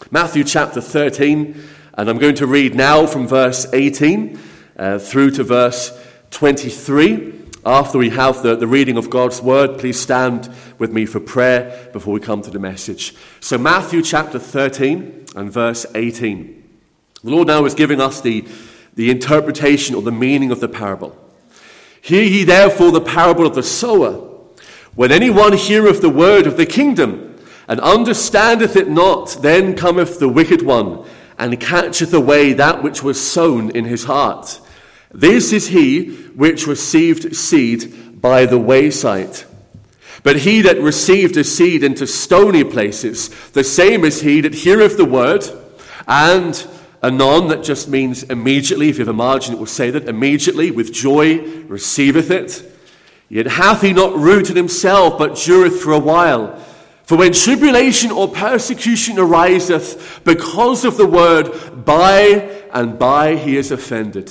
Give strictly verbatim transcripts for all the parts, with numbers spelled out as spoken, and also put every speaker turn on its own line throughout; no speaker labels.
Matthew chapter thirteen, and I'm going to read now from verse eighteen uh, through to verse twenty-three. After we have the, the reading of God's word, please stand with me for prayer before we come to the message. So Matthew chapter thirteen and verse eighteen. The Lord now is giving us the, the interpretation or the meaning of the parable. Hear ye therefore the parable of the sower. When anyone heareth the word of the kingdom, and understandeth it not, then cometh the wicked one, and catcheth away that which was sown in his heart. This is he which received seed by the wayside. But he that received a seed into stony places, the same is he that heareth the word, and anon, that just means immediately. If you have a margin, it will say that, immediately, with joy, receiveth it. Yet hath he not root in himself, but dureth for a while. For when tribulation or persecution ariseth because of the word, by and by he is offended.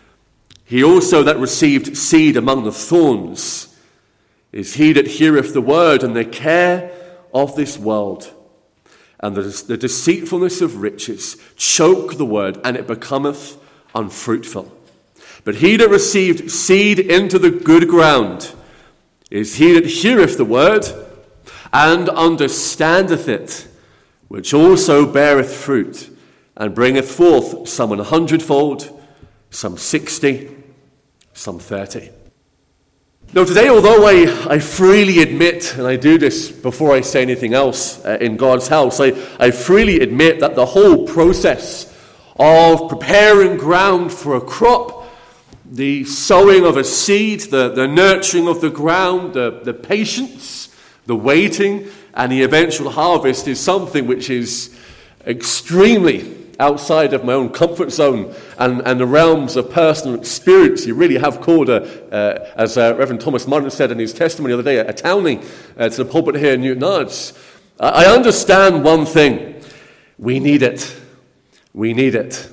He also that received seed among the thorns is he that heareth the word, and the care of this world and the, the deceitfulness of riches choke the word, and it becometh unfruitful. But he that received seed into the good ground is he that heareth the word, and understandeth it, which also beareth fruit, and bringeth forth some an hundredfold, some sixty, some thirty. Now today, although I, I freely admit, and I do this before I say anything else uh, in God's house, I, I freely admit that the whole process of preparing ground for a crop, the sowing of a seed, the, the nurturing of the ground, the, the patience, the waiting, and the eventual harvest is something which is extremely outside of my own comfort zone and, and the realms of personal experience. You really have called, a, uh, as uh, Reverend Thomas Martin said in his testimony the other day, a townie uh, to the pulpit here in Newton Ards. I understand one thing. We need it. We need it.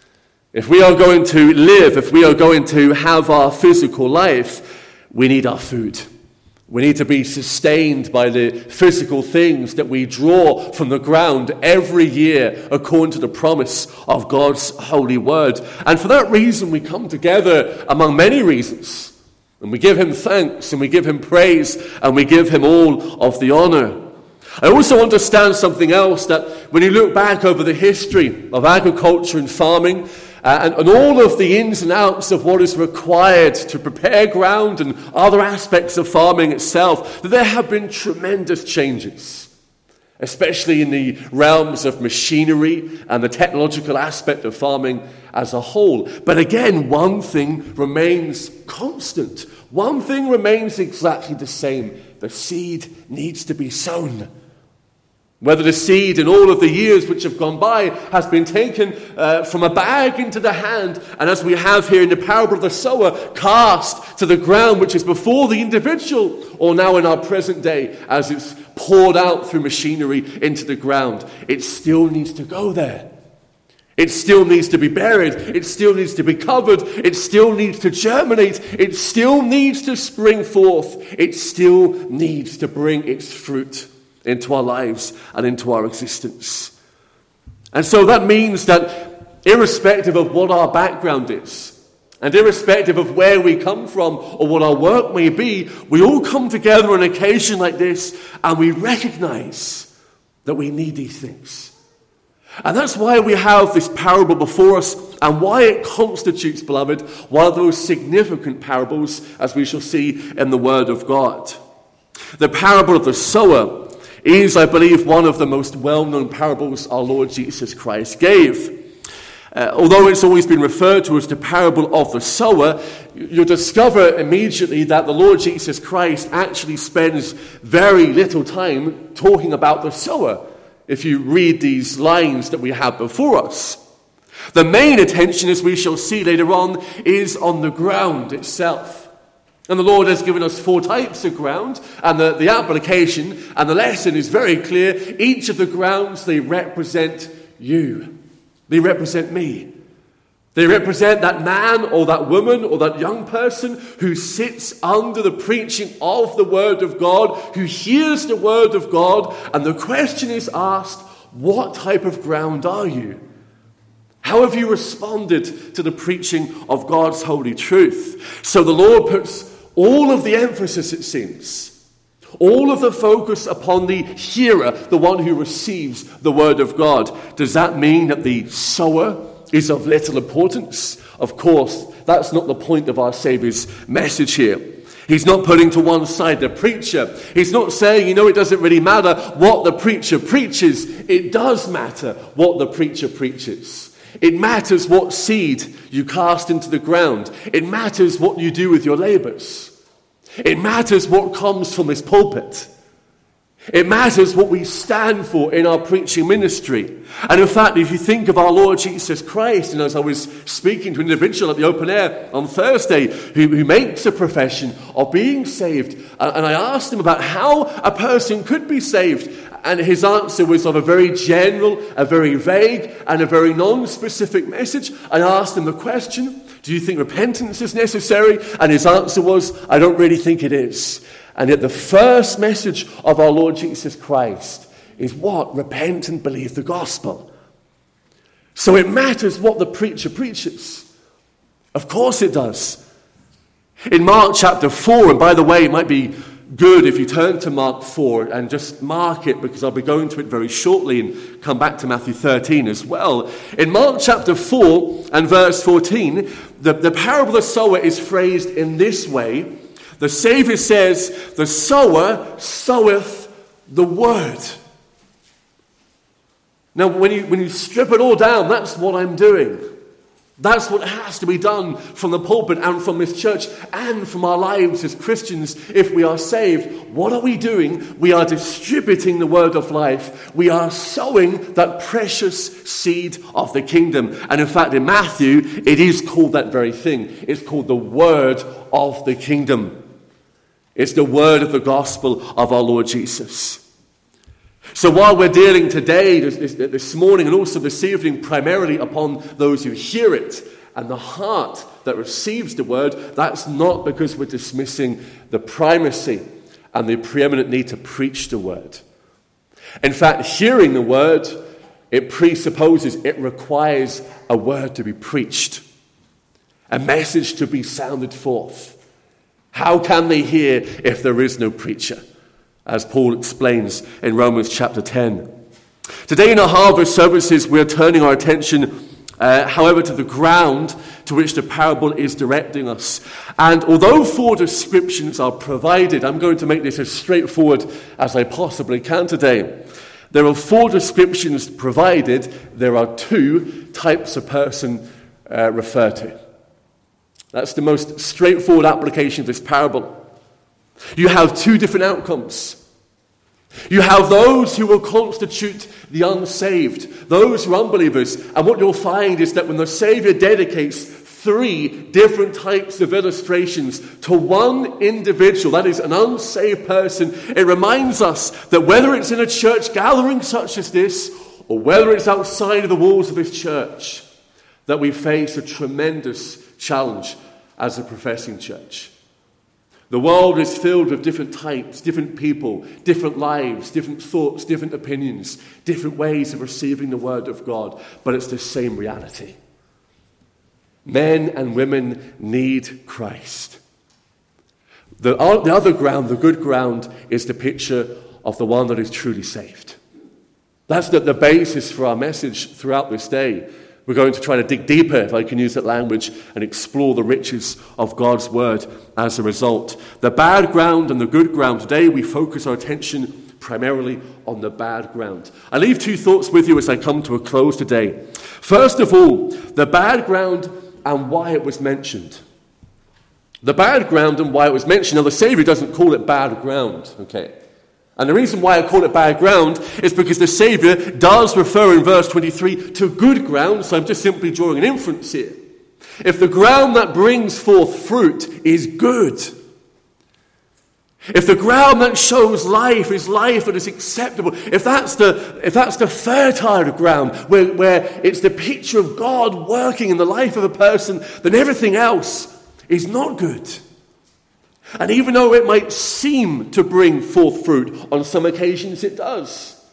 If we are going to live, if we are going to have our physical life, we need our food. We need to be sustained by the physical things that we draw from the ground every year according to the promise of God's holy word. And for that reason, we come together among many reasons. And we give him thanks, and we give him praise, and we give him all of the honor. I also understand something else, that when you look back over the history of agriculture and farming, Uh, and, and all of the ins and outs of what is required to prepare ground and other aspects of farming itself, that there have been tremendous changes, especially in the realms of machinery and the technological aspect of farming as a whole. But again, one thing remains constant. One thing remains exactly the same. The seed needs to be sown. Whether the seed in all of the years which have gone by has been taken uh, from a bag into the hand, and as we have here in the parable of the sower, cast to the ground which is before the individual, or now in our present day as it's poured out through machinery into the ground, it still needs to go there. It still needs to be buried. It still needs to be covered. It still needs to germinate. It still needs to spring forth. It still needs to bring its fruit into our lives and into our existence. And so that means that irrespective of what our background is, and irrespective of where we come from or what our work may be, we all come together on an occasion like this and we recognize that we need these things. And that's why we have this parable before us, and why it constitutes, beloved, one of those significant parables, as we shall see in the Word of God. The parable of the sower is, I believe, one of the most well-known parables our Lord Jesus Christ gave. Uh, although it's always been referred to as the parable of the sower, you'll discover immediately that the Lord Jesus Christ actually spends very little time talking about the sower, if you read these lines that we have before us. The main attention, as we shall see later on, is on the ground itself. And the Lord has given us four types of ground, and the, the application and the lesson is very clear. Each of the grounds, they represent you. They represent me. They represent that man or that woman or that young person who sits under the preaching of the Word of God, who hears the Word of God, and the question is asked, what type of ground are you? How have you responded to the preaching of God's holy truth? So the Lord puts all of the emphasis, it seems, all of the focus upon the hearer, the one who receives the word of God. Does that mean that the sower is of little importance? Of course, that's not the point of our Saviour's message here. He's not putting to one side the preacher. He's not saying, you know, it doesn't really matter what the preacher preaches. It does matter what the preacher preaches. It matters what seed you cast into the ground. It matters what you do with your labors. It matters what comes from this pulpit. It matters what we stand for in our preaching ministry. And in fact, if you think of our Lord Jesus Christ, and as I was speaking to an individual at the open air on Thursday who, who makes a profession of being saved, and I asked him about how a person could be saved, and his answer was of a very general, a very vague, and a very non-specific message. I asked him the question, do you think repentance is necessary? And his answer was, I don't really think it is. And yet the first message of our Lord Jesus Christ is what? Repent and believe the gospel. So it matters what the preacher preaches. Of course it does. In Mark chapter four, and by the way, it might be good if you turn to Mark four and just mark it, because I'll be going to it very shortly and come back to Matthew thirteen as well. In Mark chapter four and verse fourteen, the, the parable of the sower is phrased in this way. The Savior says, the sower soweth the word. Now, when you, when you strip it all down, that's what I'm doing. That's what has to be done from the pulpit and from this church and from our lives as Christians if we are saved. What are we doing? We are distributing the word of life. We are sowing that precious seed of the kingdom. And in fact, in Matthew, it is called that very thing. It's called the word of the kingdom. It's the word of the gospel of our Lord Jesus. So while we're dealing today, this, this morning and also this evening, primarily upon those who hear it and the heart that receives the word, that's not because we're dismissing the primacy and the preeminent need to preach the word. In fact, hearing the word, it presupposes, it requires a word to be preached, a message to be sounded forth. How can they hear if there is no preacher? As Paul explains in Romans chapter ten. Today in our harvest services, we're turning our attention, uh, however, to the ground to which the parable is directing us. And although four descriptions are provided, I'm going to make this as straightforward as I possibly can today. There are four descriptions provided. There are two types of person uh, referred to. That's the most straightforward application of this parable. You have two different outcomes. You have those who will constitute the unsaved, those who are unbelievers. And what you'll find is that when the Savior dedicates three different types of illustrations to one individual, that is an unsaved person, it reminds us that whether it's in a church gathering such as this, or whether it's outside of the walls of this church, that we face a tremendous challenge as a professing church. The world is filled with different types, different people, different lives, different thoughts, different opinions, different ways of receiving the word of God, but it's the same reality. Men and women need Christ. The, the other ground, the good ground, is the picture of the one that is truly saved. That's the, the basis for our message throughout this day. We're going to try to dig deeper, if I can use that language, and explore the riches of God's word as a result. The bad ground and the good ground. Today we focus our attention primarily on the bad ground. I leave two thoughts with you as I come to a close today. First of all, the bad ground and why it was mentioned. The bad ground and why it was mentioned. Now, the Savior doesn't call it bad ground, okay? And the reason why I call it bad ground is because the Savior does refer in verse twenty-three to good ground, so I'm just simply drawing an inference here. If the ground that brings forth fruit is good, if the ground that shows life is life that is acceptable, if that's the, if that's the fertile ground where, where it's the picture of God working in the life of a person, then everything else is not good. And even though it might seem to bring forth fruit, on some occasions it does.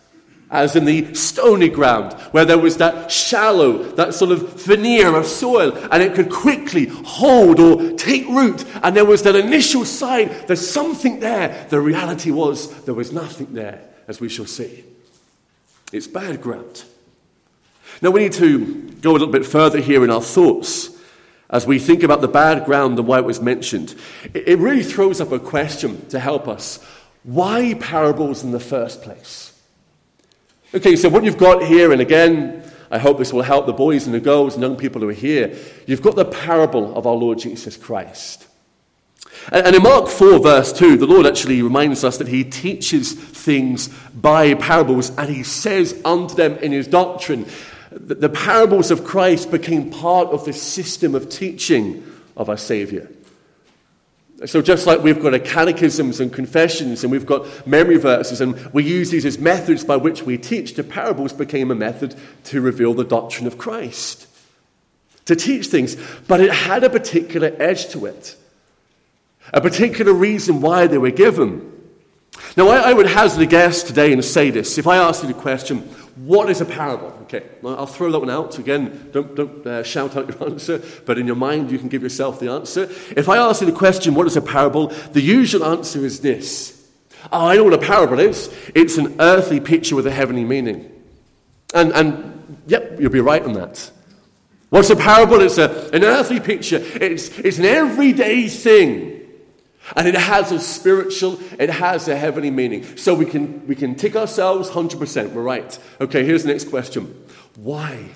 as in the stony ground, where there was that shallow, that sort of veneer of soil, and it could quickly hold or take root, and there was that initial sign, there's something there. The reality was there was nothing there, as we shall see. It's bad ground. Now we need to go a little bit further here in our thoughts as we think about the bad ground and why it was mentioned. It really throws up a question to help us. Why parables in the first place? Okay, so what you've got here, and again, I hope this will help the boys and the girls and young people who are here, you've got the parable of our Lord Jesus Christ. And in Mark four, verse two, the Lord actually reminds us that he teaches things by parables, and he says unto them in his doctrine that the parables of Christ became part of the system of teaching of our Savior. So just like we've got a catechisms and confessions and we've got memory verses and we use these as methods by which we teach, the parables became a method to reveal the doctrine of Christ, to teach things. But it had a particular edge to it, a particular reason why they were given. Now I, I would hazard a guess today and say this. If I ask you the question, what is a parable? Okay, I'll throw that one out. Again, don't, don't uh, shout out your answer, but in your mind you can give yourself the answer. If I ask you the question, what is a parable? The usual answer is this. Oh, I know what a parable is. It's an earthly picture with a heavenly meaning. And, and yep, you'll be right on that. What's a parable? It's a, an earthly picture. It's, it's an everyday thing. And it has a spiritual, it has a heavenly meaning. So we can we can tick ourselves one hundred percent. We're right. Okay, here's the next question. Why?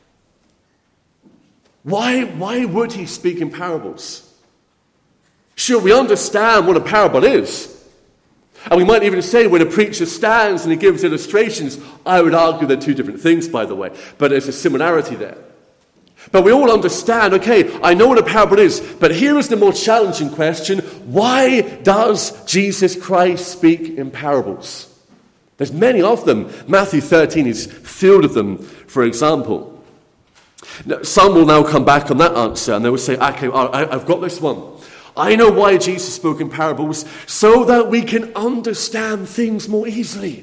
Why, why would he speak in parables? Sure, we understand what a parable is. And we might even say when a preacher stands and he gives illustrations, I would argue they're two different things, by the way. But there's a similarity there. But we all understand, okay, I know what a parable is, but here is the more challenging question. Why does Jesus Christ speak in parables? There's many of them. Matthew thirteen is filled with them, for example. Now, some will now come back on that answer and they will say, okay, I've got this one. I know why Jesus spoke in parables, so that we can understand things more easily.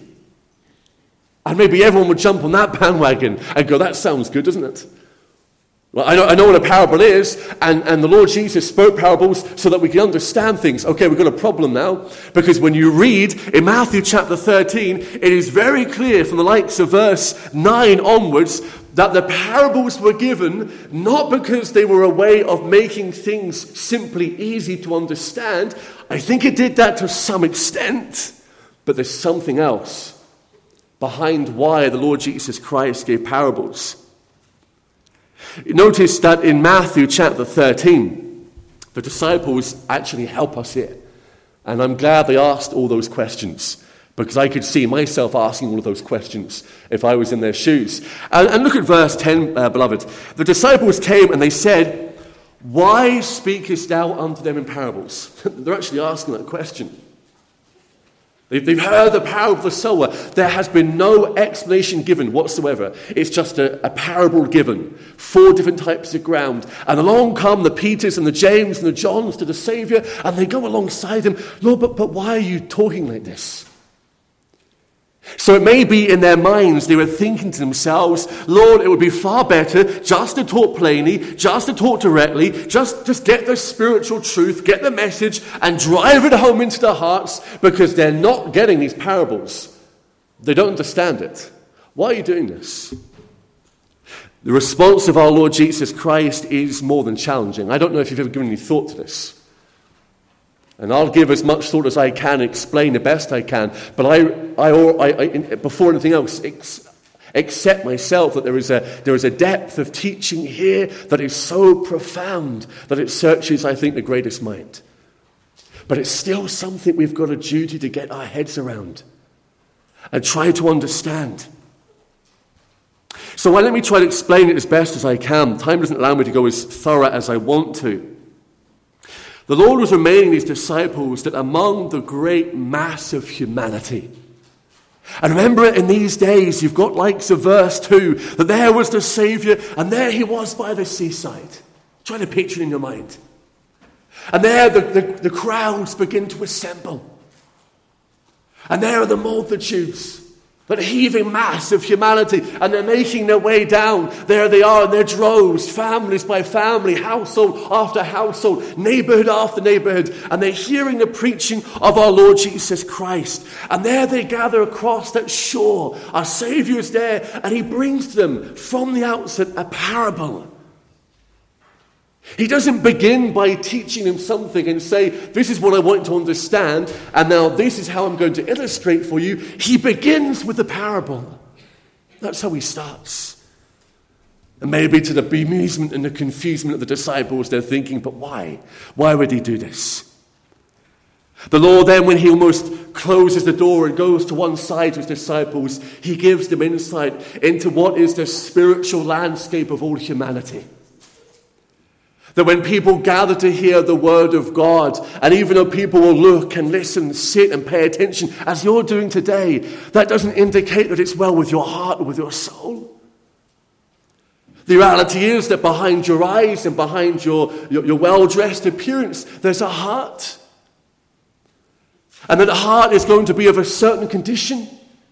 And maybe everyone would jump on that bandwagon and go, that sounds good, doesn't it? Well, I know, I know what a parable is, and, and the Lord Jesus spoke parables so that we can understand things. Okay, we've got a problem now, because when you read in Matthew chapter thirteen, it is very clear from the likes of verse nine onwards that the parables were given not because they were a way of making things simply easy to understand. I think it did that to some extent, but there's something else behind why the Lord Jesus Christ gave parables. Notice that in Matthew chapter thirteen, the disciples actually help us here. And I'm glad they asked all those questions, because I could see myself asking all of those questions if I was in their shoes. And, and look at verse ten, uh, beloved. The disciples came and they said, why speakest thou unto them in parables? They're actually asking that question. They've heard the parable of the sower. There has been no explanation given whatsoever. It's just a, a parable given. Four different types of ground. And along come the Peters and the James and the Johns to the Savior, and they go alongside him. Lord, but, but why are you talking like this? So it may be in their minds they were thinking to themselves, Lord, it would be far better just to talk plainly, just to talk directly, just, just get the spiritual truth, get the message, and drive it home into their hearts, because they're not getting these parables. They don't understand it. Why are you doing this? The response of our Lord Jesus Christ is more than challenging. I don't know if you've ever given any thought to this. And I'll give as much thought as I can, explain the best I can. But I, I, I, I before anything else, ex, accept myself that there is a there is a depth of teaching here that is so profound that it searches, I think, the greatest mind. But it's still something we've got a duty to get our heads around and try to understand. So why let me try to explain it as best as I can. Time doesn't allow me to go as thorough as I want to. The Lord was reminding these disciples that among the great mass of humanity, and remember in these days, you've got likes of verse two, that there was the Savior, and there he was by the seaside. Try to picture it in your mind. And there the, the, the crowds begin to assemble. And there are the multitudes. That heaving mass of humanity, and they're making their way down. There they are in their droves, families by family, household after household, neighborhood after neighborhood, and they're hearing the preaching of our Lord Jesus Christ. And there they gather across that shore. Our Savior is there, and he brings to them from the outset a parable. He doesn't begin by teaching them something and say, this is what I want to understand, and now this is how I'm going to illustrate for you. He begins with the parable. That's how he starts. And maybe to the bemusement and the confusement of the disciples, they're thinking, but why? Why would he do this? The Lord then, when he almost closes the door and goes to one side to his disciples, he gives them insight into what is the spiritual landscape of all humanity. That when people gather to hear the word of God, and even though people will look and listen, sit and pay attention, as you're doing today, that doesn't indicate that it's well with your heart or with your soul. The reality is that behind your eyes and behind your, your, your well-dressed appearance, there's a heart. And that the heart is going to be of a certain condition.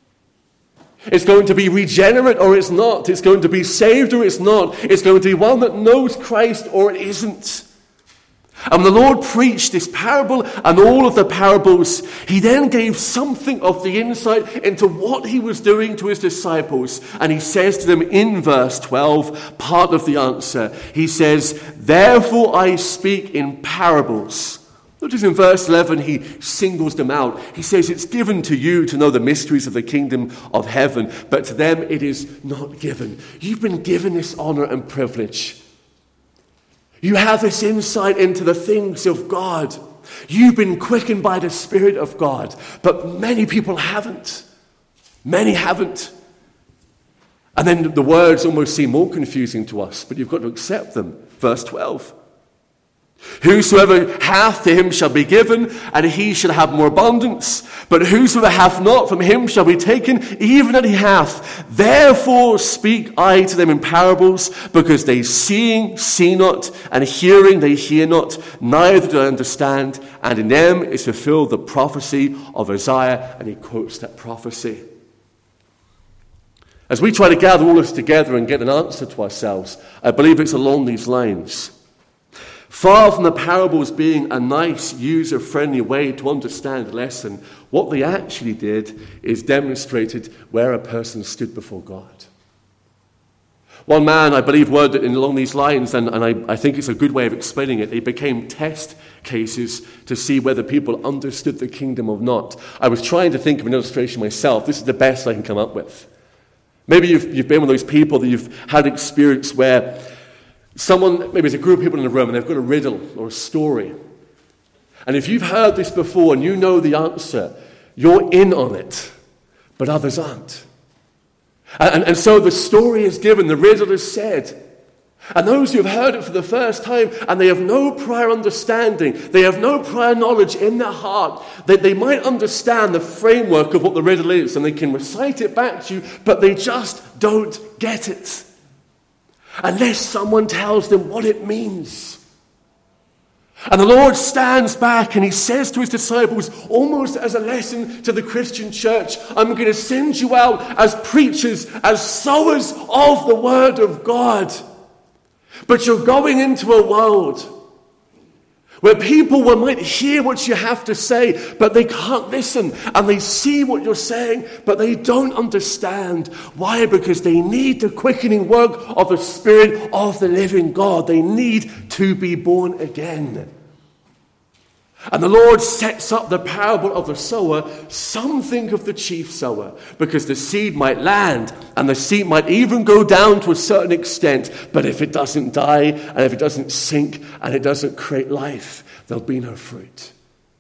It's going to be regenerate or it's not. It's going to be saved or it's not. It's going to be one that knows Christ or it isn't. And when the Lord preached this parable and all of the parables, he then gave something of the insight into what he was doing to his disciples. And he says to them in verse twelve, part of the answer, he says, therefore I speak in parables. Notice in verse eleven, he singles them out. He says, it's given to you to know the mysteries of the kingdom of heaven, but to them it is not given. You've been given this honor and privilege. You have this insight into the things of God. You've been quickened by the Spirit of God, but many people haven't. Many haven't. And then the words almost seem more confusing to us, but you've got to accept them. Verse twelve. Whosoever hath, to him shall be given, and he shall have more abundance. But whosoever hath not, from him shall be taken, even that he hath. Therefore speak I to them in parables, because they seeing see not, and hearing they hear not, neither do they understand. And in them is fulfilled the prophecy of Isaiah. And he quotes that prophecy. As we try to gather all this together and get an answer to ourselves, I believe it's along these lines. Far from the parables being a nice, user-friendly way to understand a lesson, what they actually did is demonstrated where a person stood before God. One man, I believe, worded it along these lines, and, and I, I think it's a good way of explaining it. They became test cases to see whether people understood the kingdom or not. I was trying to think of an illustration myself. This is the best I can come up with. Maybe you've, you've been one of those people that you've had experience where someone, maybe there's a group of people in the room and they've got a riddle or a story. And if you've heard this before and you know the answer, you're in on it, but others aren't. And, and, and so the story is given, the riddle is said. And those who have heard it for the first time and they have no prior understanding, they have no prior knowledge in their heart, that they might understand the framework of what the riddle is and they can recite it back to you, but they just don't get it. Unless someone tells them what it means. And the Lord stands back and he says to his disciples, almost as a lesson to the Christian church, I'm going to send you out as preachers, as sowers of the word of God. But you're going into a world where people will might hear what you have to say, but they can't listen. And they see what you're saying, but they don't understand. Why? Because they need the quickening work of the Spirit of the living God. They need to be born again. And the Lord sets up the parable of the sower. Some think of the chief sower, because the seed might land, and the seed might even go down to a certain extent. But if it doesn't die, and if it doesn't sink, and it doesn't create life, there'll be no fruit.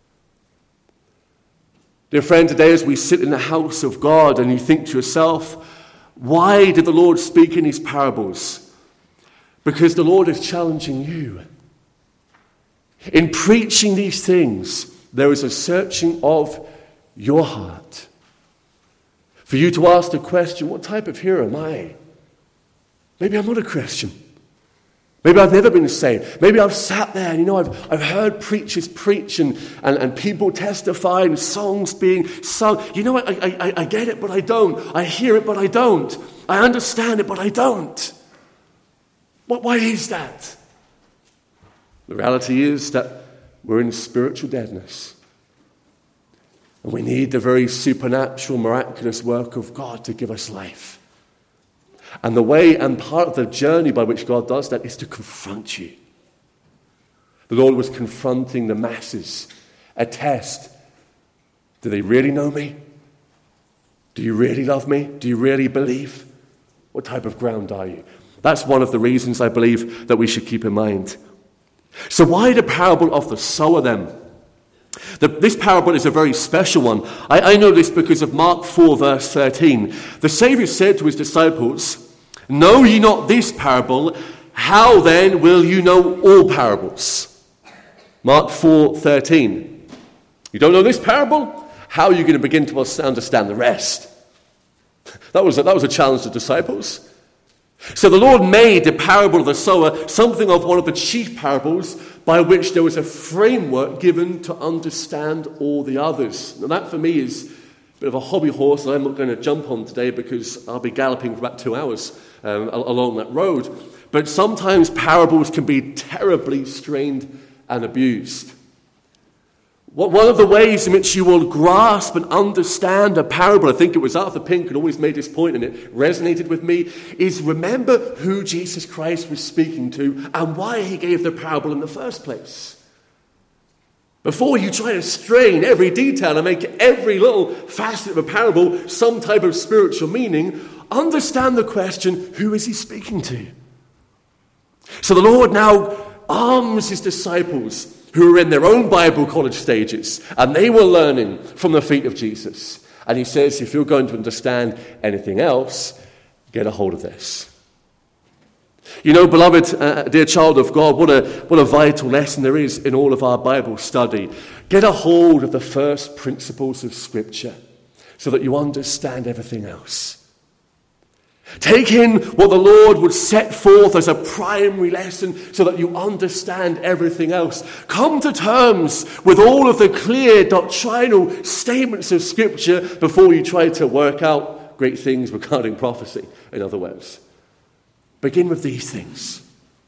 Dear friend, today as we sit in the house of God, and you think to yourself, why did the Lord speak in these parables? Because the Lord is challenging you. In preaching these things, there is a searching of your heart. For you to ask the question, what type of hearer am I? Maybe I'm not a Christian. Maybe I've never been saved. Maybe I've sat there and, you know, I've, I've heard preachers preach and, and, and people testify and songs being sung. You know, I, I, I get it, but I don't. I hear it, but I don't. I understand it, but I don't. What, why is that? The reality is that we're in spiritual deadness. And we need the very supernatural, miraculous work of God to give us life. And the way and part of the journey by which God does that is to confront you. The Lord was confronting the masses. A test. Do they really know me? Do you really love me? Do you really believe? What type of ground are you? That's one of the reasons I believe that we should keep in mind. So why the parable of the sower then? The, this parable is a very special one. I, I know this because of Mark four, verse thirteen. The Saviour said to his disciples, "Know ye not this parable? How then will you know all parables?" Mark four, thirteen. You don't know this parable? How are you going to begin to understand the rest? That was a, that was a challenge to the disciples. So the Lord made the parable of the sower something of one of the chief parables by which there was a framework given to understand all the others. Now that for me is a bit of a hobby horse that I'm not going to jump on today because I'll be galloping for about two hours um, along that road. But sometimes parables can be terribly strained and abused. One of the ways in which you will grasp and understand a parable, I think it was Arthur Pink who always made this point and it resonated with me, is remember who Jesus Christ was speaking to and why he gave the parable in the first place. Before you try to strain every detail and make every little facet of a parable some type of spiritual meaning, understand the question, who is he speaking to? So the Lord now arms his disciples who were in their own Bible college stages, and they were learning from the feet of Jesus. And he says, if you're going to understand anything else, get a hold of this. You know, beloved, uh, dear child of God, what a, what a vital lesson there is in all of our Bible study. Get a hold of the first principles of Scripture so that you understand everything else. Take in what the Lord would set forth as a primary lesson so that you understand everything else. Come to terms with all of the clear doctrinal statements of Scripture before you try to work out great things regarding prophecy, in other words. Begin with these things.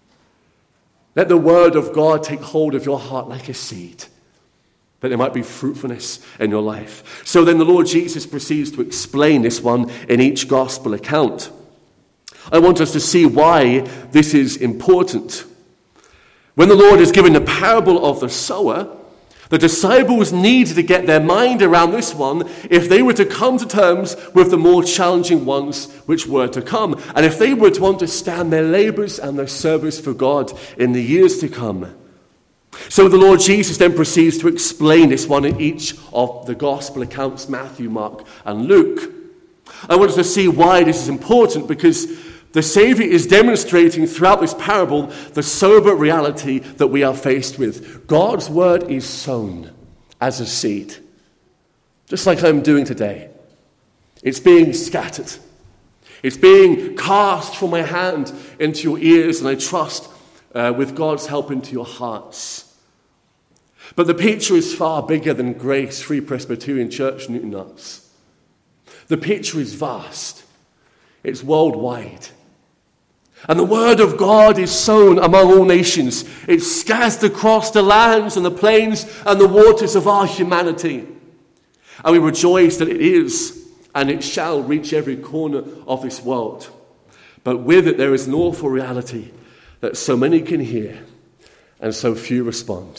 Let the word of God take hold of your heart like a seed, that there might be fruitfulness in your life. So then the Lord Jesus proceeds to explain this one in each gospel account. I want us to see why this is important. When the Lord has given the parable of the sower, the disciples needed to get their mind around this one if they were to come to terms with the more challenging ones which were to come, and if they were to understand their labors and their service for God in the years to come. So the Lord Jesus then proceeds to explain this one in each of the gospel accounts, Matthew, Mark, and Luke. I want us to see why this is important, because the Savior is demonstrating throughout this parable the sober reality that we are faced with. God's word is sown as a seed, just like I'm doing today. It's being scattered. It's being cast from my hand into your ears, and I trust uh, with God's help into your hearts. But the picture is far bigger than Grace Free Presbyterian Church, Newton Nuts. The picture is vast. It's worldwide. And the word of God is sown among all nations. It's scattered across the lands and the plains and the waters of our humanity. And we rejoice that it is, and it shall reach every corner of this world. But with it there is an awful reality that so many can hear and so few respond.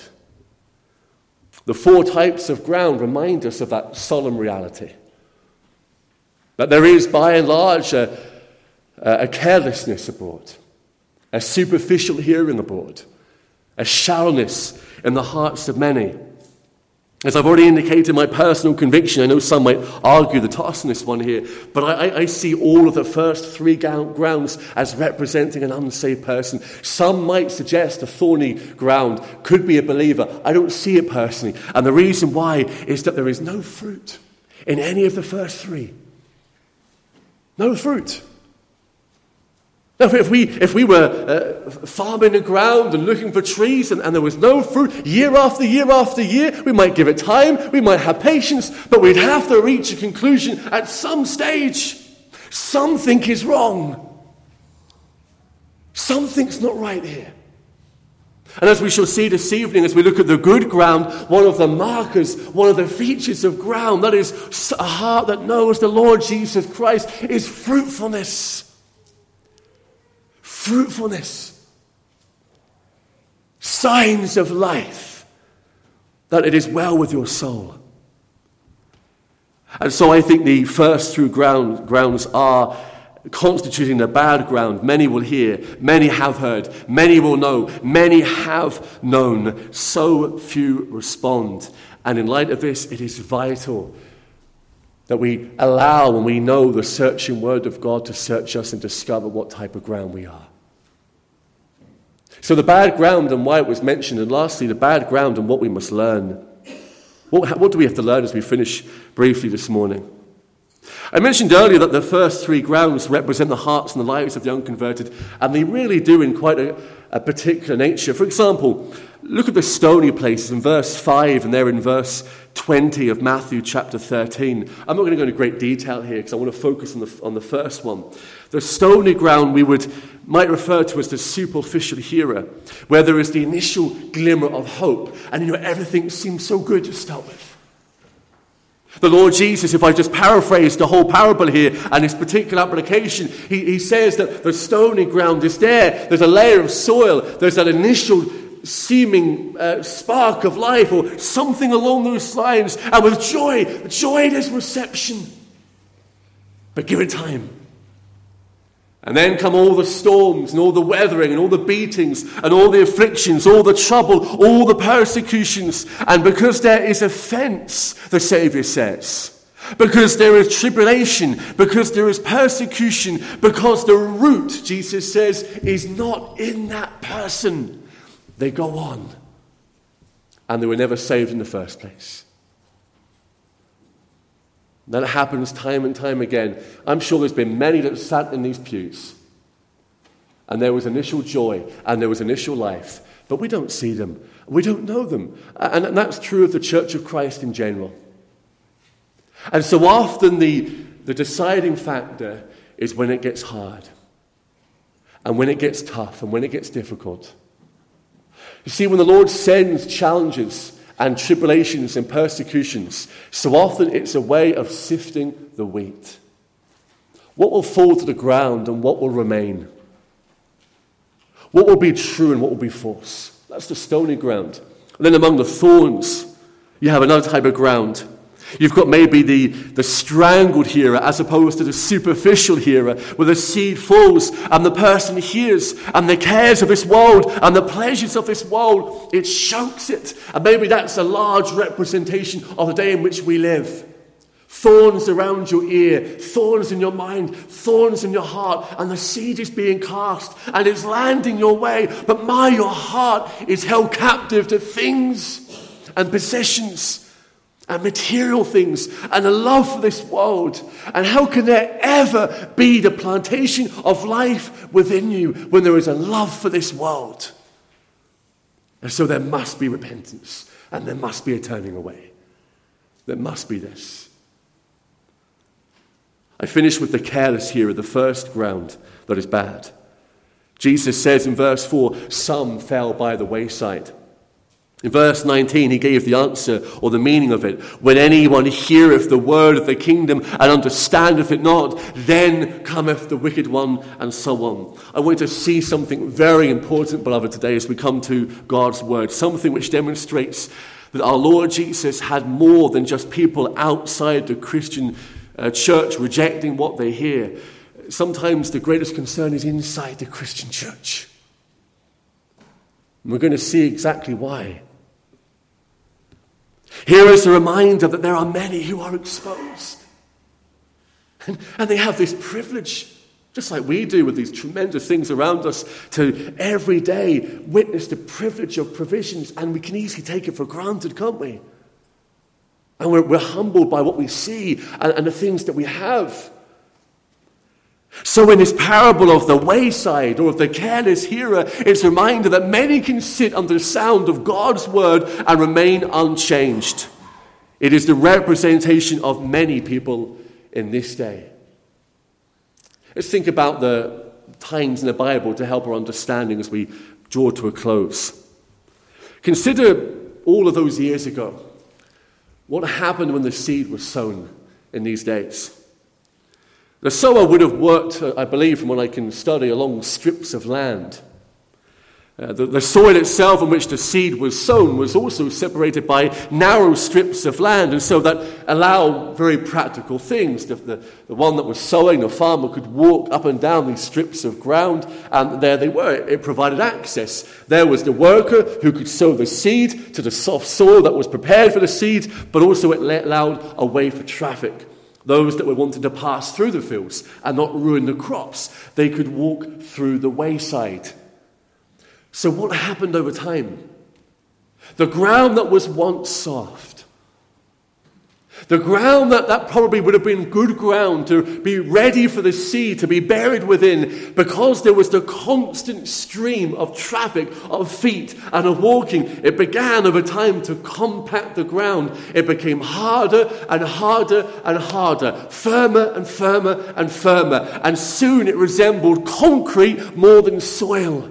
The four types of ground remind us of that solemn reality. That there is, by and large, a, a carelessness abroad, a superficial hearing abroad, a shallowness in the hearts of many. As I've already indicated my personal conviction, I know some might argue the toss in this one here, but I, I see all of the first three grounds as representing an unsaved person. Some might suggest a thorny ground could be a believer. I don't see it personally. And the reason why is that there is no fruit in any of the first three. No fruit. Now, if we, if we were uh, farming the ground and looking for trees and, and there was no fruit year after year after year, we might give it time, we might have patience, but we'd have to reach a conclusion at some stage. Something is wrong. Something's not right here. And as we shall see this evening, as we look at the good ground, one of the markers, one of the features of ground, that is a heart that knows the Lord Jesus Christ, is fruitfulness. Fruitfulness. Signs of life, that it is well with your soul. And so I think the first two ground, grounds are constituting the bad ground. Many will hear, many have heard, many will know, many have known. So few respond. And in light of this, it is vital that we allow, when we know the searching word of God, to search us and discover what type of ground we are. So the bad ground and why it was mentioned, and lastly, the bad ground and what we must learn. What, what do we have to learn as we finish briefly this morning? I mentioned earlier that the first three grounds represent the hearts and the lives of the unconverted, and they really do in quite a, a particular nature. For example, look at the stony places in verse five, and they're in verse twenty of Matthew chapter thirteen. I'm not going to go into great detail here because I want to focus on the, on the first one. The stony ground we would might refer to as the superficial hearer, where there is the initial glimmer of hope, and you know everything seems so good to start with. The Lord Jesus, if I just paraphrase the whole parable here and its particular application, he, he says that the stony ground is there. There's a layer of soil. There's that initial seeming uh, spark of life or something along those lines. And with joy, joy there's reception. But give it time. And then come all the storms and all the weathering and all the beatings and all the afflictions, all the trouble, all the persecutions. And because there is offense, the Savior says, because there is tribulation, because there is persecution, because the root, Jesus says, is not in that person, they go on. And they were never saved in the first place. That happens time and time again. I'm sure there's been many that sat in these pews, and there was initial joy, and there was initial life, but we don't see them. We don't know them. And that's true of the Church of Christ in general. And so often the, the deciding factor is when it gets hard, and when it gets tough, and when it gets difficult. You see, when the Lord sends challenges and tribulations and persecutions, so often it's a way of sifting the wheat. What will fall to the ground and what will remain? What will be true and what will be false? That's the stony ground. And then among the thorns, you have another type of ground. You've got maybe the, the strangled hearer as opposed to the superficial hearer, where the seed falls and the person hears, and the cares of this world and the pleasures of this world, it chokes it. And maybe that's a large representation of the day in which we live. Thorns around your ear, thorns in your mind, thorns in your heart, and the seed is being cast and it's landing your way, but my, your heart is held captive to things and possessions and material things, and a love for this world. And how can there ever be the plantation of life within you when there is a love for this world? And so there must be repentance, and there must be a turning away. There must be this. I finish with the careless here of the first ground that is bad. Jesus says in verse four, some fell by the wayside. In verse nineteen, he gave the answer or the meaning of it. When anyone heareth the word of the kingdom and understandeth it not, then cometh the wicked one, and so on. I want to see something very important, beloved, today as we come to God's word. Something which demonstrates that our Lord Jesus had more than just people outside the Christian uh, church rejecting what they hear. Sometimes the greatest concern is inside the Christian church. And we're going to see exactly why. Here is a reminder that there are many who are exposed. And, and they have this privilege, just like we do with these tremendous things around us, to every day witness the privilege of provisions, and we can easily take it for granted, can't we? And we're, we're humbled by what we see and, and the things that we have. So in this parable of the wayside or of the careless hearer, it's a reminder that many can sit under the sound of God's word and remain unchanged. It is the representation of many people in this day. Let's think about the times in the Bible to help our understanding as we draw to a close. Consider all of those years ago. What happened when the seed was sown in these days? The sower would have worked, I believe, from what I can study, along strips of land. Uh, the, the soil itself on which the seed was sown was also separated by narrow strips of land, and so that allowed very practical things. The, the, the one that was sowing, the farmer could walk up and down these strips of ground, and there they were. It, it provided access. There was the worker who could sow the seed to the soft soil that was prepared for the seed, but also it allowed a way for traffic. Those that were wanting to pass through the fields and not ruin the crops, they could walk through the wayside. So what happened over time? The ground that was once soft, the ground that, that probably would have been good ground to be ready for the seed to be buried within, because there was the constant stream of traffic, of feet and of walking, it began over time to compact the ground. It became harder and harder and harder, firmer and firmer and firmer, and soon it resembled concrete more than soil.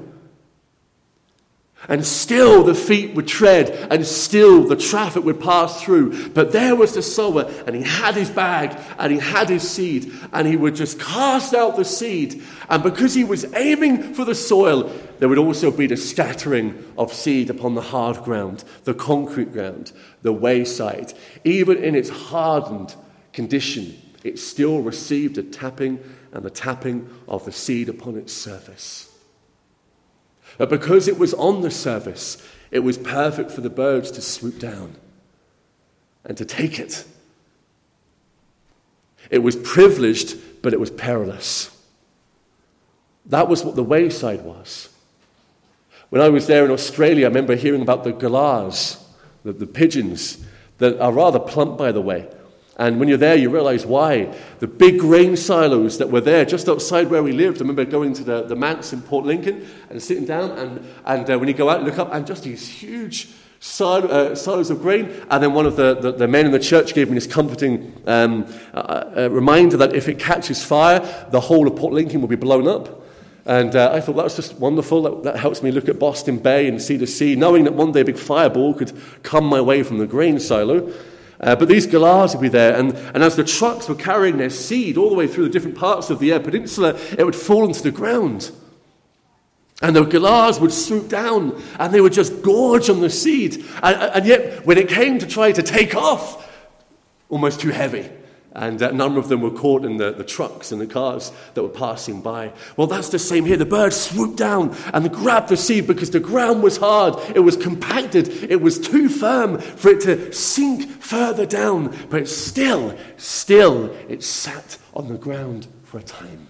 And still the feet would tread, and still the traffic would pass through. But there was the sower, and he had his bag, and he had his seed, and he would just cast out the seed. And because he was aiming for the soil, there would also be the scattering of seed upon the hard ground, the concrete ground, the wayside. Even in its hardened condition, it still received a tapping and the tapping of the seed upon its surface. But because it was on the surface, it was perfect for the birds to swoop down and to take it. It was privileged, but it was perilous. That was what the wayside was. When I was there in Australia, I remember hearing about the galahs, the, the pigeons, that are rather plump, by the way. And when you're there, you realize why. The big grain silos that were there just outside where we lived. I remember going to the, the manse in Port Lincoln and sitting down, and, and uh, when you go out and look up, and just these huge silo, uh, silos of grain. And then one of the, the, the men in the church gave me this comforting um, uh, uh, reminder that if it catches fire, the whole of Port Lincoln will be blown up. And uh, I thought that was just wonderful. That, that helps me look at Boston Bay and see the sea, knowing that one day a big fireball could come my way from the grain silo. Uh, but these galahs would be there, and, and as the trucks were carrying their seed all the way through the different parts of the Eyre Peninsula, it would fall into the ground. And the galahs would swoop down, and they would just gorge on the seed. And, and yet, when it came to try to take off, almost too heavy. And a number of them were caught in the, the trucks and the cars that were passing by. Well, that's the same here. The birds swooped down and grabbed the seed because the ground was hard. It was compacted. It was too firm for it to sink further down. But still, still, it sat on the ground for a time.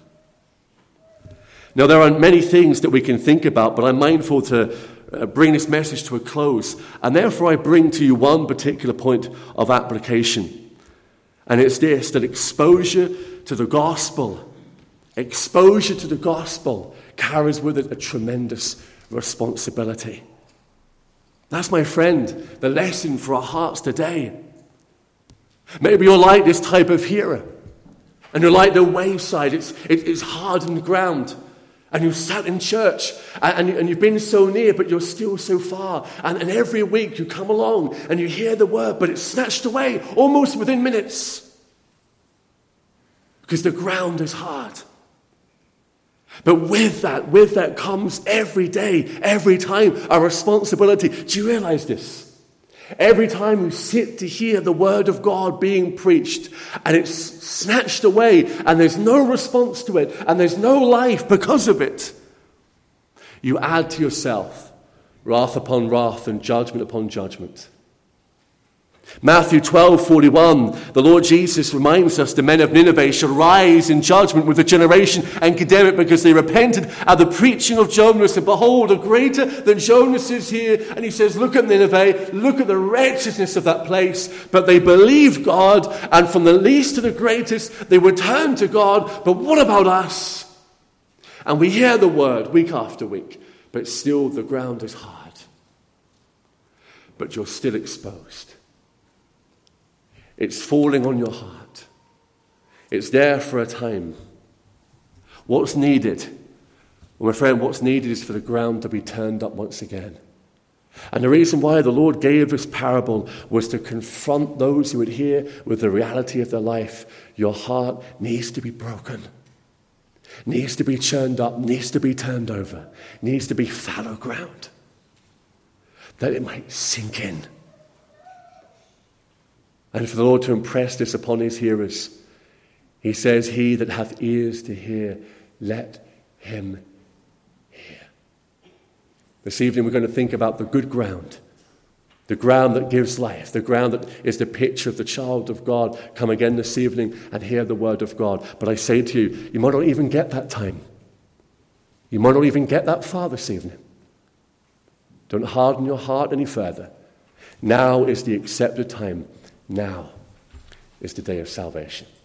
Now, there are many things that we can think about, but I'm mindful to uh, bring this message to a close. And therefore, I bring to you one particular point of application. And it's this, that exposure to the gospel, exposure to the gospel carries with it a tremendous responsibility. That's, my friend, the lesson for our hearts today. Maybe you're like this type of hearer, and you're like the wayside. It's, it's hardened ground, and you've sat in church, and, and you've been so near, but you're still so far. And, and every week you come along, and you hear the word, but it's snatched away almost within minutes. Because the ground is hard. But with that, with that comes every day, every time, a responsibility. Do you realize this? Every time you sit to hear the word of God being preached, and it's snatched away, and there's no response to it, and there's no life because of it, you add to yourself wrath upon wrath and judgment upon judgment. Matthew twelve forty-one, the Lord Jesus reminds us the men of Nineveh shall rise in judgment with the generation and condemn it because they repented at the preaching of Jonas. And behold, a greater than Jonas is here. And he says, look at Nineveh, look at the wretchedness of that place. But they believed God, and from the least to the greatest, they would turn to God. But what about us? And we hear the word week after week, but still the ground is hard. But you're still exposed. It's falling on your heart. It's there for a time. What's needed? Well, my friend, what's needed is for the ground to be turned up once again. And the reason why the Lord gave this parable was to confront those who would hear with the reality of their life. Your heart needs to be broken, needs to be churned up, needs to be turned over, needs to be fallow ground, that it might sink in. And for the Lord to impress this upon his hearers, he says, he that hath ears to hear, let him hear. This evening we're going to think about the good ground, the ground that gives life, the ground that is the picture of the child of God. Come again this evening and hear the word of God. But I say to you, you might not even get that time. You might not even get that far this evening. Don't harden your heart any further. Now is the accepted time. Now is the day of salvation.